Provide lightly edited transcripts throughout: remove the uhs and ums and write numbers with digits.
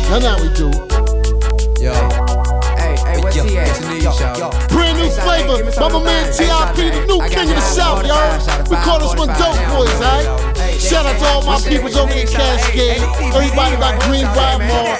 Y'all know how we do. Yo. Hey, what's he at? Brand new flavor by my man T.I.P., the new king of the South, y'all. We call this one Dope Boys, alright? Shout out to all my peoples over in Cascade, everybody by Greenbrier Mall,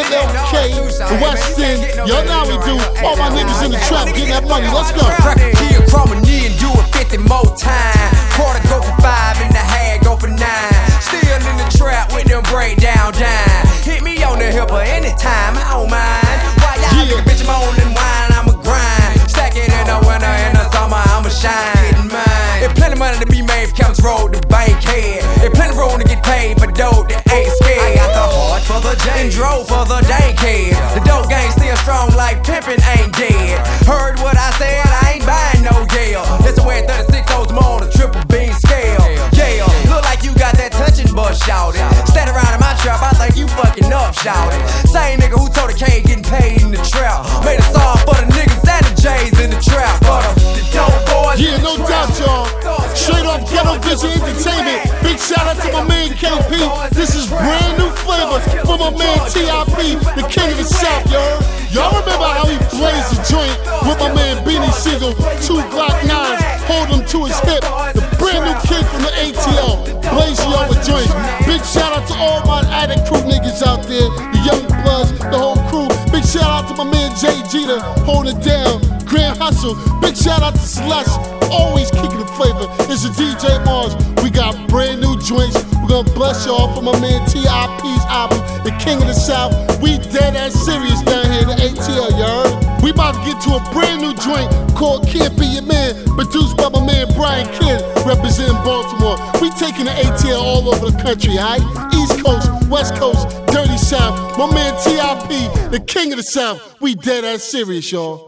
MLK, the West End. Y'all know how we do. All my niggas in the trap getting that money. Let's go. Crack a kid from a knee and do it 50 more times. Quarter go for 5 and the half go for 9. Still in the trap with them breakdown dime. Hit me on the hip anytime, I don't mind. Why y'all nigga bitch moaning wine, I'ma grind. Stack it in the winter, in the summer, I'ma shine. There's plenty money to be made if counts roll the bank head. There's plenty room to get paid for dope that ain't scared. I got the heart for the J and drove for the dank head. The dope gang still strong like pimpin' ain't dead. Heard what I said, I ain't buying no Yale. Listen where 36 O's more on a triple beam scale. Yeah, look like you got that touching bus shouted. Stand around in my trap, I think you fucking up shouted. Same nigga who told the K getting paid in the trap. Made a song for the niggas and the J's in the trap. For the dope boys. Yeah, no doubt, y'all. Straight off Ghetto Vision Entertainment. Big shout out to my man KP. This is brand new flavor from my man T.I.P., the king of the South, y'all. Y'all remember how he blazed the joint with my man Beanie Siegel, 2 Glock 9s, hold him to his hip. The brand new kid from the ATL, blazing y'all with joints. Big shout out to all my Addict Crew niggas out there, the Young Bloods, the whole crew. Big shout out to my man Jay Jeter, holding it down. Grand Hustle. Big shout out to Celeste, always kicking the flavor. It's a DJ Mars. We got brand new joints. We're gonna bless y'all for my man T.I.P.'s album, The King of the South. We dead ass serious down here in the ATL, you heard? We about to get to a brand new joint called Can't Be Your Man, produced by my man Brian Kidd, representing Baltimore. We taking the ATL all over the country, alright? East Coast, West Coast, Dirty South. My man T.I.P., the King of the South. We dead ass serious, y'all.